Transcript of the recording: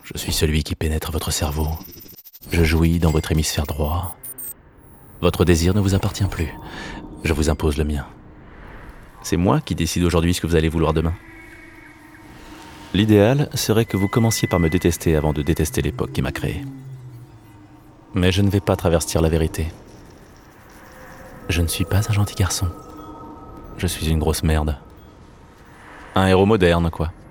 Je suis celui qui pénètre votre cerveau. Je jouis dans votre hémisphère droit. Votre désir ne vous appartient plus. Je vous impose le mien. C'est moi qui décide aujourd'hui ce que vous allez vouloir demain. L'idéal serait que vous commenciez par me détester avant de détester l'époque qui m'a créé. Mais je ne vais pas travestir la vérité. Je ne suis pas un gentil garçon. Je suis une grosse merde. Un héros moderne, quoi.